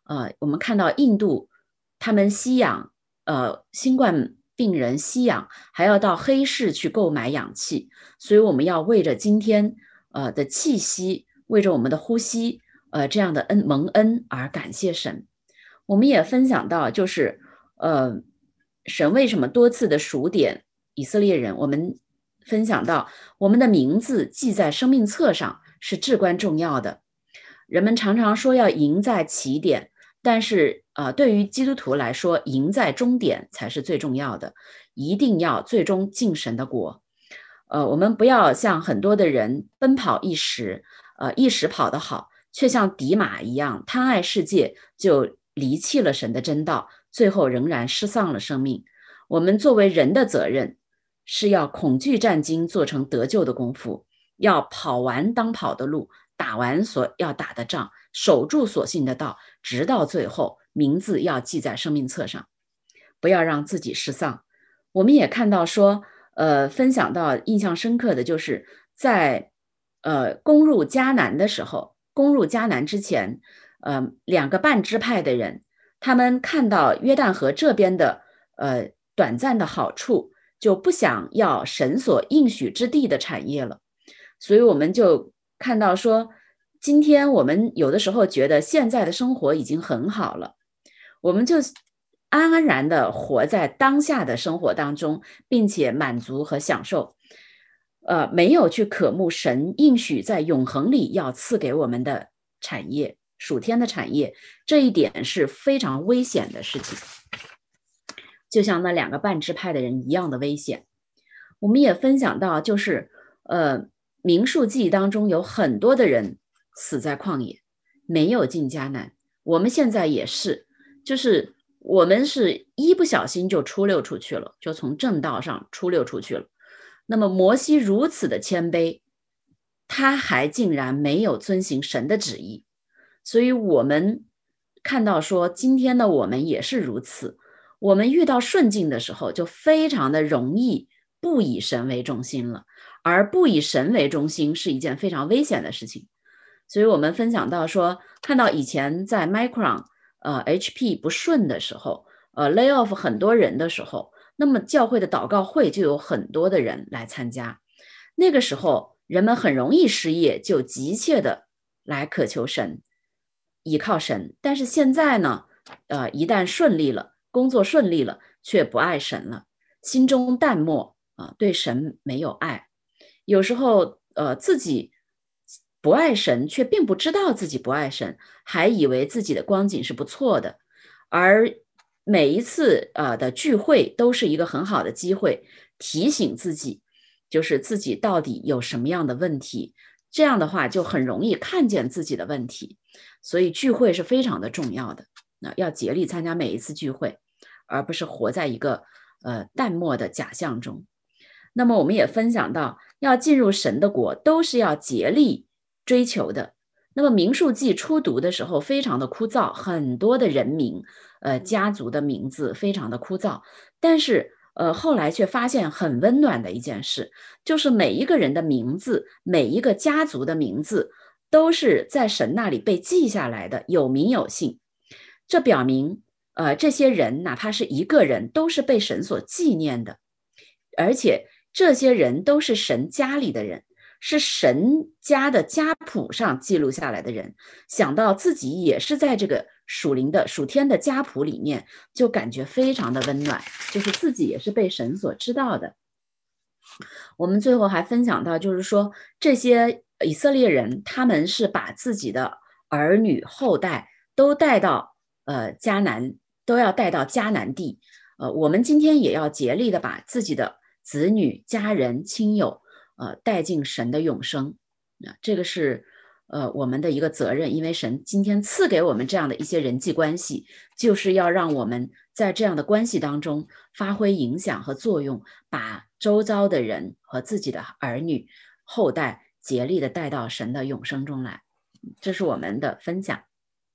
呃，我们看到印度他们吸氧，呃，新冠病人吸氧还要到黑市去购买氧气，所以我们要为着今天呃的气息，为着我们的呼吸，呃这样的恩蒙恩而感谢神。我们也分享到，就是呃神为什么多次的数点以色列人，我们分享到我们的名字记在生命册上是至关重要的。人们常常说要赢在起点，但是呃，对于基督徒来说，赢在终点才是最重要的，一定要最终进神的国。呃，我们不要像很多的人奔跑一时，呃，一时跑得好，却像迪马一样贪爱世界，就离弃了神的真道，最后仍然失丧了生命。我们作为人的责任是要恐惧战兢，做成得救的功夫，要跑完当跑的路，打完所要打的仗，守住所信的道，直到最后，名字要记在生命册上，不要让自己失丧。我们也看到说，呃，分享到印象深刻的就是在呃攻入迦南的时候，攻入迦南之前，呃，两个半支派的人，他们看到约旦河这边的呃短暂的好处，就不想要神所应许之地的产业了。所以我们就看到说，今天我们有的时候觉得现在的生活已经很好了，我们就安安然的活在当下的生活当中，并且满足和享受，呃，没有去渴慕神应许在永恒里要赐给我们的产业，属天的产业，这一点是非常危险的事情，就像那两个半支派的人一样的危险。我们也分享到，就是呃，民数记当中有很多的人死在旷野，没有进迦南。我们现在也是，就是我们是一不小心就出溜出去了，就从正道上出溜出去了。那么摩西如此的谦卑，他还竟然没有遵行神的旨意。所以我们看到说，今天的我们也是如此，我们遇到顺境的时候就非常的容易不以神为中心了，而不以神为中心是一件非常危险的事情。所以我们分享到说，看到以前在 Micron 呃 H P 不顺的时候，呃 lay off 很多人的时候，那么教会的祷告会就有很多的人来参加。那个时候人们很容易失业，就急切的来渴求神，依靠神。但是现在呢，呃，一旦顺利了，工作顺利了，却不爱神了，心中淡漠啊、呃，对神没有爱。有时候呃自己不爱神，却并不知道自己不爱神，还以为自己的光景是不错的。而每一次呃的聚会都是一个很好的机会，提醒自己，就是自己到底有什么样的问题。这样的话就很容易看见自己的问题。所以聚会是非常的重要的，那要竭力参加每一次聚会，而不是活在一个呃淡漠的假象中。那么我们也分享到，要进入神的国都是要竭力追求的。那么民数记初读的时候非常的枯燥，很多的人名呃家族的名字非常的枯燥，但是呃后来却发现很温暖的一件事，就是每一个人的名字，每一个家族的名字都是在神那里被记下来的，有名有姓。这表明呃这些人哪怕是一个人都是被神所纪念的，而且这些人都是神家里的人，是神家的家谱上记录下来的人，想到自己也是在这个属灵的属天的家谱里面，就感觉非常的温暖，就是自己也是被神所知道的。我们最后还分享到，就是说这些以色列人他们是把自己的儿女后代都带到呃迦南，都要带到迦南地。呃，我们今天也要竭力的把自己的子女、家人、亲友呃带进神的永生。啊，这个是呃我们的一个责任，因为神今天赐给我们这样的一些人际关系，就是要让我们在这样的关系当中发挥影响和作用，把周遭的人和自己的儿女后代竭力的带到神的永生中来。这是我们的分享。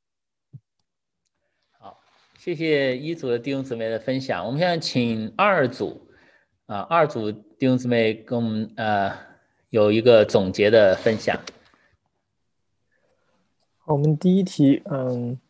好，谢谢一组的弟兄姊妹的分享。我们现在请二组啊，二组弟兄姊妹跟我们呃有一个总结的分享。 好，我们第一题，嗯，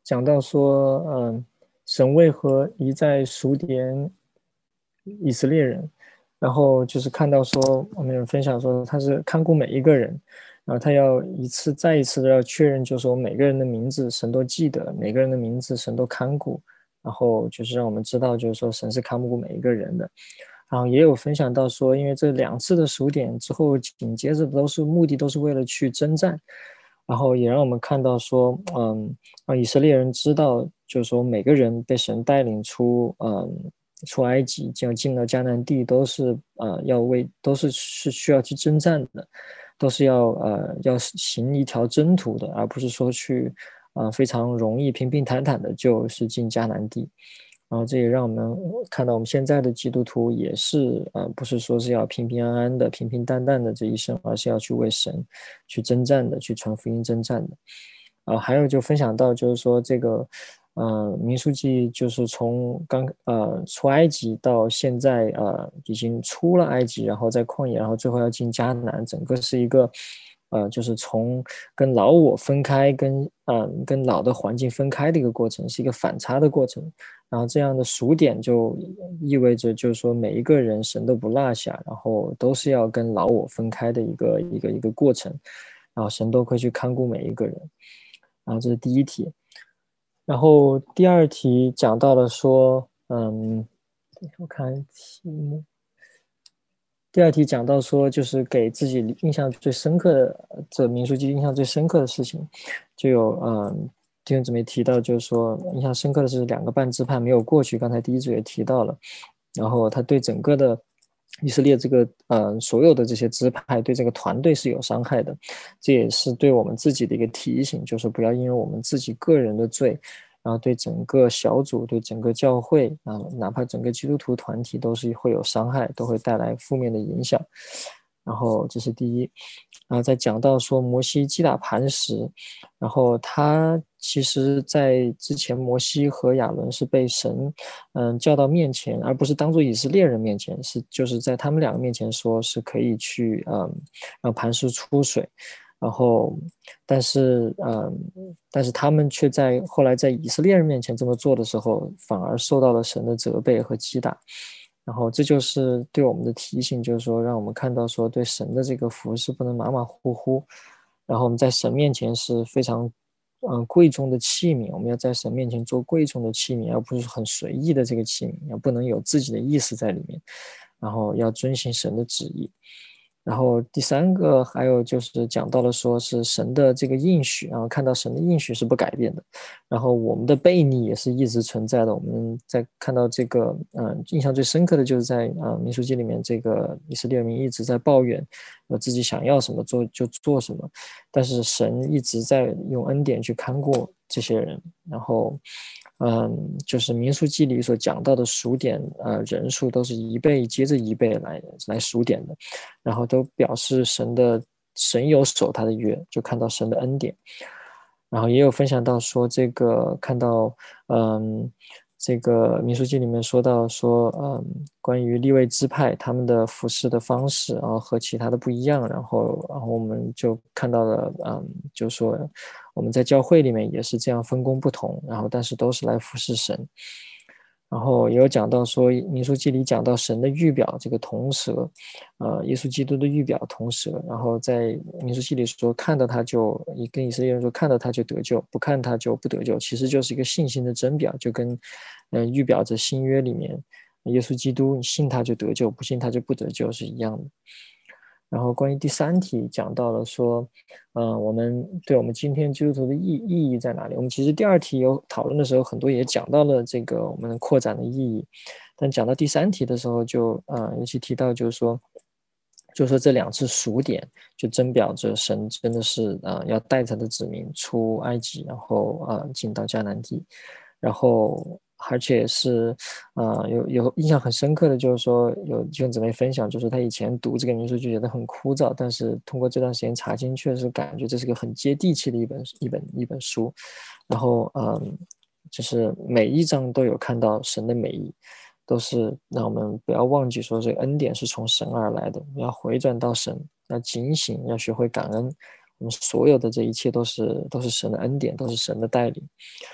讲到说，嗯，神为何一再数点以色列人，然后就是看到说，我们有分享说他是看顾每一个人，然后他要一次再一次的要确认，就是说每个人的名字神都记得，每个人的名字神都看顾，然后就是让我们知道，就是说神是看顾每一个人的。然后也有分享到说，因为这两次的数点之后，紧接着都是目的都是为了去征战，然后也让我们看到说，嗯，让以色列人知道，就是说每个人被神带领出，嗯，出埃及，就进到迦南地，都是呃要为都是是需要去征战的，都是要呃要行一条征途的，而不是说去，呃非常容易平平坦坦的就是进迦南地。然后这也让我们看到我们现在的基督徒也是呃不是说是要平平安安的平平淡淡的这一生，而是要去为神去征战的，去传福音征战的。呃还有就分享到就是说这个呃民数记就是从刚呃出埃及到现在呃已经出了埃及，然后在旷野，然后最后要进迦南，整个是一个呃就是从跟老我分开，跟呃跟老的环境分开的一个过程，是一个反差的过程。然后这样的数点就意味着，就是说每一个人神都不落下，然后都是要跟老我分开的一个一个一个过程，然后神都会去看顾每一个人。然后这是第一题，然后第二题讲到了说，嗯，我看题目，第二题讲到说，就是给自己印象最深刻的，这民数记印象最深刻的事情，就有嗯。弟兄姊妹提到，就是说印象深刻的是两个半支派没有过去，刚才第一组也提到了，然后他对整个的以色列这个呃所有的这些支派对这个团队是有伤害的，这也是对我们自己的一个提醒，就是不要因为我们自己个人的罪，然后对整个小组、对整个教会啊，哪怕整个基督徒团体都是会有伤害，都会带来负面的影响。然后这是第一，然后再讲到说摩西击打磐石，然后他其实在之前摩西和亚伦是被神嗯叫到面前，而不是当作以色列人面前，是就是在他们两个面前说是可以去嗯让磐石出水，然后但是嗯但是他们却在后来在以色列人面前这么做的时候，反而受到了神的责备和击打。然后这就是对我们的提醒，就是说让我们看到说对神的这个服侍不能马马虎虎，然后我们在神面前是非常嗯贵重的器皿，我们要在神面前做贵重的器皿，而不是很随意的这个器皿，要不能有自己的意思在里面，然后要遵行神的旨意。然后第三个还有就是讲到了说是神的这个应许，然后看到神的应许是不改变的，然后我们的悖逆也是一直存在的。我们在看到这个嗯、呃、印象最深刻的就是在呃民数记里面，这个以色列民一直在抱怨呃自己想要什么做就做什么，但是神一直在用恩典去看顾这些人。然后嗯，就是民数记里所讲到的数点，呃，人数都是一倍接着一倍来来数点的，然后都表示神的神有守他的约，就看到神的恩典。然后也有分享到说，这个看到，嗯，这个民数记里面说到说，嗯，关于利未支派他们的服侍的方式，然后和其他的不一样，然后，然后我们就看到了，嗯，就说我们在教会里面也是这样分工不同，然后但是都是来服侍神。然后也有讲到说，民数记里讲到神的预表这个铜蛇，呃，耶稣基督的预表铜蛇。然后在民数记里说，看到他就跟以色列人说，看到他就得救，不看他就不得救，其实就是一个信心的真表，就跟呃预表着新约里面耶稣基督，你信他就得救，不信他就不得救是一样的。然后关于第三题讲到了说，呃，我们对我们今天基督徒的意意义在哪里？我们其实第二题有讨论的时候，很多也讲到了这个我们扩展的意义，但讲到第三题的时候就，呃，尤其提到就是说，就是说这两次数点就真表着神真的是呃要带他的子民出埃及，然后呃进到迦南地，然后。而且是，呃，有有印象很深刻的就是说，有弟兄姊妹分享，就是他以前读这个民数就觉得很枯燥，但是通过这段时间查经，确实感觉这是个很接地气的一本一本一本书。然后，嗯，就是每一章都有看到神的美意，都是让我们不要忘记说，这个恩典是从神而来的，要回转到神，要警醒，要学会感恩。我们所有的这一切都是都是神的恩典，都是神的带领。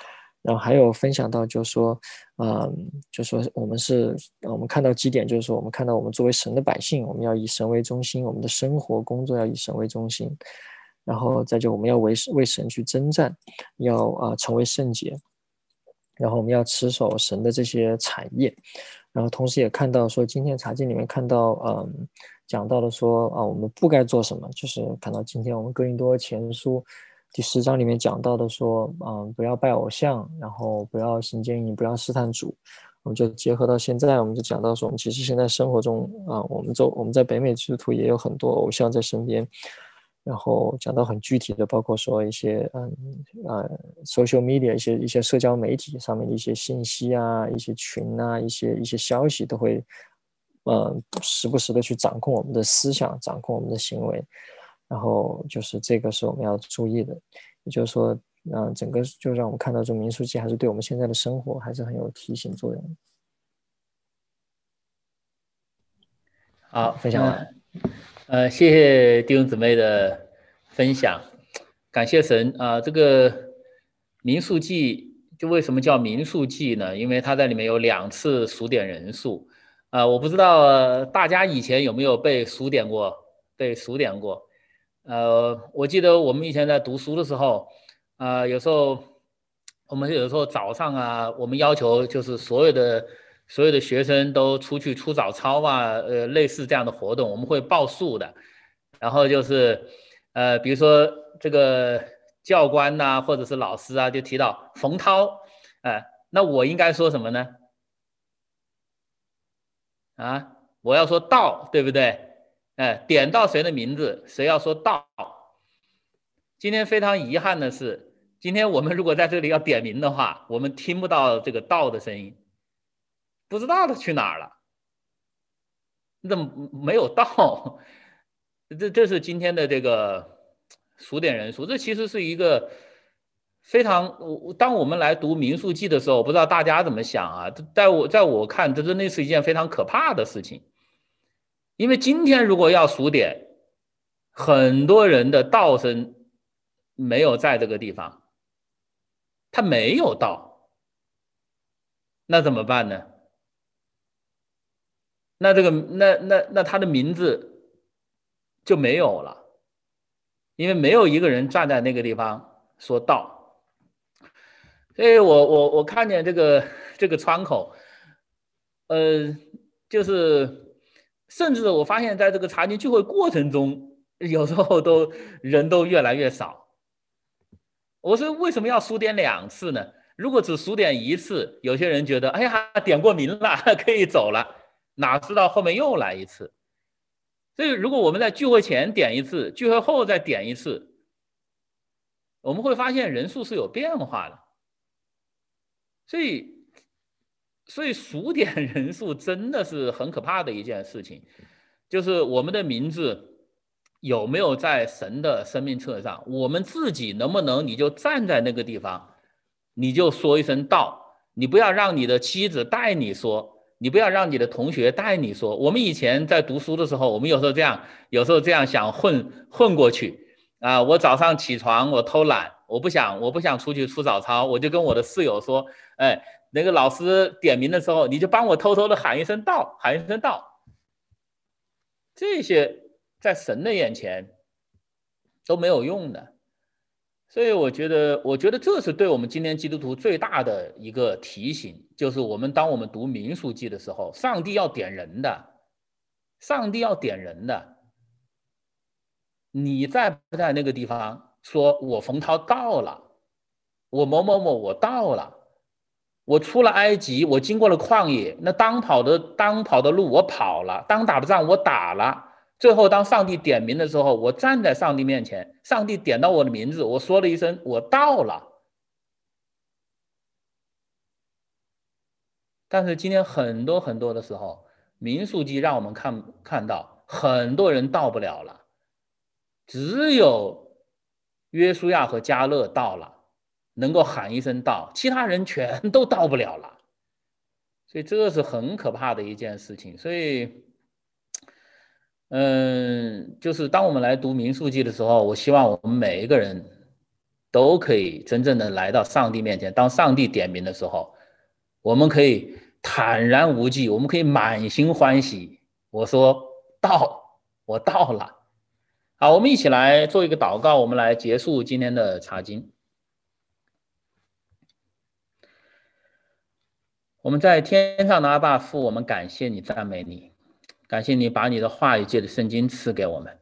然后还有分享到就是说，嗯，就说我们是我们看到几点，就是说我们看到我们作为神的百姓，我们要以神为中心，我们的生活工作要以神为中心，然后再就我们要为为神去征战，要啊、呃、成为圣洁，然后我们要持守神的这些产业，然后同时也看到说今天查经里面看到嗯讲到的说啊我们不该做什么，就是看到今天我们哥林多前书第十章里面讲到的说，嗯，不要拜偶像，然后不要行奸淫，不要试探主。我们就结合到现在，我们就讲到说，我们其实现在生活中啊，我们周我们在北美基督徒也有很多偶像在身边，然后讲到很具体的，包括说一些嗯呃 social media 一些一些社交媒体上面的一些信息啊，一些群啊，一些一些消息都会呃时不时的去掌控我们的思想，掌控我们的行为。然后就是这个是我们要注意的，也就是说，嗯、呃，整个就让我们看到这民数记还是对我们现在的生活还是很有提醒作用的。 好， 分享完。 呃，谢谢弟兄姊妹的分享，感谢神啊、呃！这个民数记就为什么叫民数记呢？因为它在里面有两次数点人数啊、呃，我不知道、呃、大家以前有没有被数点过，被数点过。呃，我记得我们以前在读书的时候，啊、呃，有时候我们有时候早上啊，我们要求就是所有的所有的学生都出去出早操啊，呃，类似这样的活动，我们会报数的。然后就是，呃，比如说这个教官呐、啊，或者是老师啊，就提到冯涛，哎、呃，那我应该说什么呢？啊，我要说到，对不对？哎，点到谁的名字，谁要说到。今天非常遗憾的是，今天我们如果在这里要点名的话，我们听不到这个到的声音，不知道他去哪儿了。你怎么没有到？这这是今天的这个数点人数，这其实是一个非常，当我们来读民数记的时候，我不知道大家怎么想啊？在我在我看，这真的是一件非常可怕的事情。因为今天如果要数点，很多人的到声没有在这个地方，他没有到，那怎么办呢？那这个那那那他的名字就没有了，因为没有一个人站在那个地方说到。所以我我我看见这个这个窗口，呃，就是甚至我发现在这个查经聚会过程中，有时候都人都越来越少。我说为什么要数点两次呢？如果只数点一次，有些人觉得哎呀点过名了可以走了，哪知道后面又来一次。所以如果我们在聚会前点一次，聚会后再点一次，我们会发现人数是有变化的。所以所以数点人数真的是很可怕的一件事情，就是我们的名字有没有在神的生命册上，我们自己能不能你就站在那个地方，你就说一声道，你不要让你的妻子带你说，你不要让你的同学带你说。我们以前在读书的时候，我们有时候这样有时候这样想混混过去啊，我早上起床我偷懒，我不想我不想出去出早操，我就跟我的室友说，哎，那个老师点名的时候，你就帮我偷偷的喊一声到，喊一声到。这些在神的眼前都没有用的。所以我觉得我觉得这是对我们今天基督徒最大的一个提醒，就是我们当我们读民数记的时候，上帝要点人的，上帝要点人的。你在不在那个地方说我冯涛到了，我某某某我到了，我出了埃及，我经过了旷野，那当跑的当跑的路我跑了，当打的仗我打了，最后当上帝点名的时候，我站在上帝面前，上帝点到我的名字，我说了一声我到了。但是今天很多很多的时候，民数记让我们看看到很多人到不了了，只有约书亚和迦勒到了，能够喊一声到，其他人全都到不了了。所以这是很可怕的一件事情。所以嗯，就是当我们来读民数记的时候，我希望我们每一个人都可以真正的来到上帝面前。当上帝点名的时候，我们可以坦然无惧，我们可以满心欢喜。我说到，我到了。好，我们一起来做一个祷告，我们来结束今天的查经。我们在天上的阿爸父，我们感谢你，赞美你，感谢你把你的话语借着圣经赐给我们。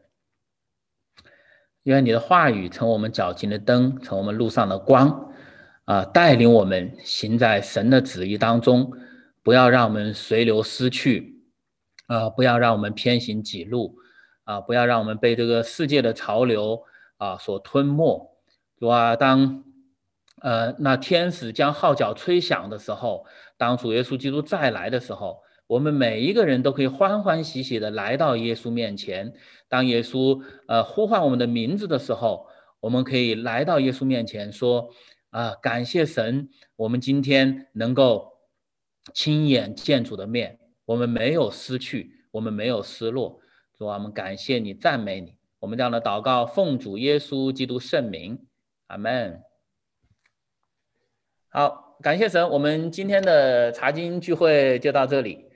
愿你的话语成我们脚前的灯，成我们路上的光，啊、呃，带领我们行在神的旨意当中，不要让我们随流失去，啊、呃，不要让我们偏行己路，啊、呃，不要让我们被这个世界的潮流啊、呃、所吞没。主啊，当呃那天使将号角吹响的时候，当主耶稣基督再来的时候，我们每一个人都可以欢欢喜喜的来到耶稣面前。当耶稣呃呼唤我们的名字的时候，我们可以来到耶稣面前说啊、呃，感谢神，我们今天能够亲眼见主的面，我们没有失去，我们没有失落。主啊，我们感谢你，赞美你。我们这样的祷告，奉主耶稣基督圣名，阿们。好，感谢神，我们今天的查经聚会就到这里。